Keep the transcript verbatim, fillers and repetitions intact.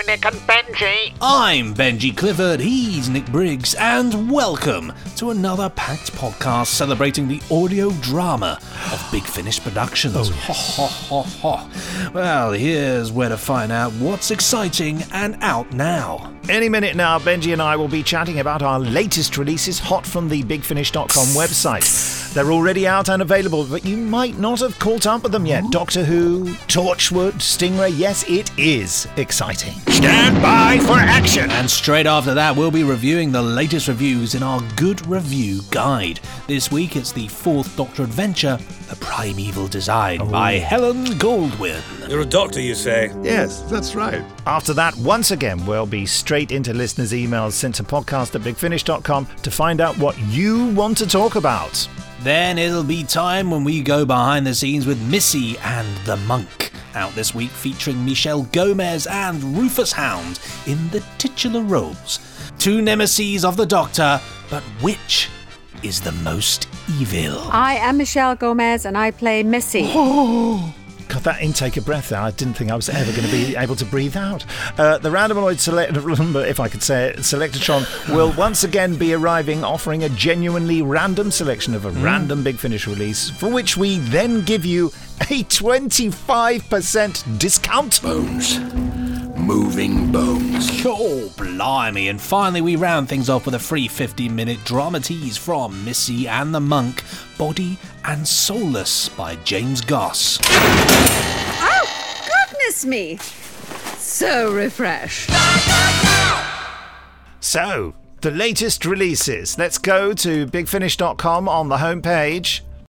Nick and Benji. I'm Benji Clifford, he's Nick Briggs, and welcome to another packed podcast celebrating the audio drama of Big Finish Productions. Oh, yes. Ho, ho, ho, ho. Well, here's where to find out what's exciting and out now. Any minute now, Benji and I will be chatting about our latest releases hot from the big finish dot com website. They're already out and available, but you might not have caught up with them yet. Ooh. Doctor Who, Torchwood, Stingray, yes, it is exciting. Stand by for action! And straight after that, we'll be reviewing the latest reviews in our Good Review Guide. This week, it's the fourth Doctor adventure, The Primeval Design, oh. by Helen Goldwyn. You're a doctor, you say? Yes, that's right. After that, once again, we'll be straight into listeners' emails sent to podcast at big finish dot com to find out what you want to talk about. Then it'll be time when we go behind the scenes with Missy and the Monk, out this week featuring Michelle Gomez and Rufus Hound in the titular roles. Two nemeses of the Doctor, but which is the most evil? I am Michelle Gomez and I play Missy. Oh, God, that intake of breath there, I didn't think I was ever going to be able to breathe out. Uh, the Randomoid select, if I could say it, Selectatron will once again be arriving, offering a genuinely random selection of a mm. random Big Finish release, for which we then give you a twenty-five percent discount. Bones. Moving bones. Oh, blimey. And finally, we round things off with a free fifteen-minute drama tease from Missy and the Monk, Body and Soulless by James Goss. Oh, goodness me. So refreshed. So, the latest releases. Let's go to big finish dot com on the homepage.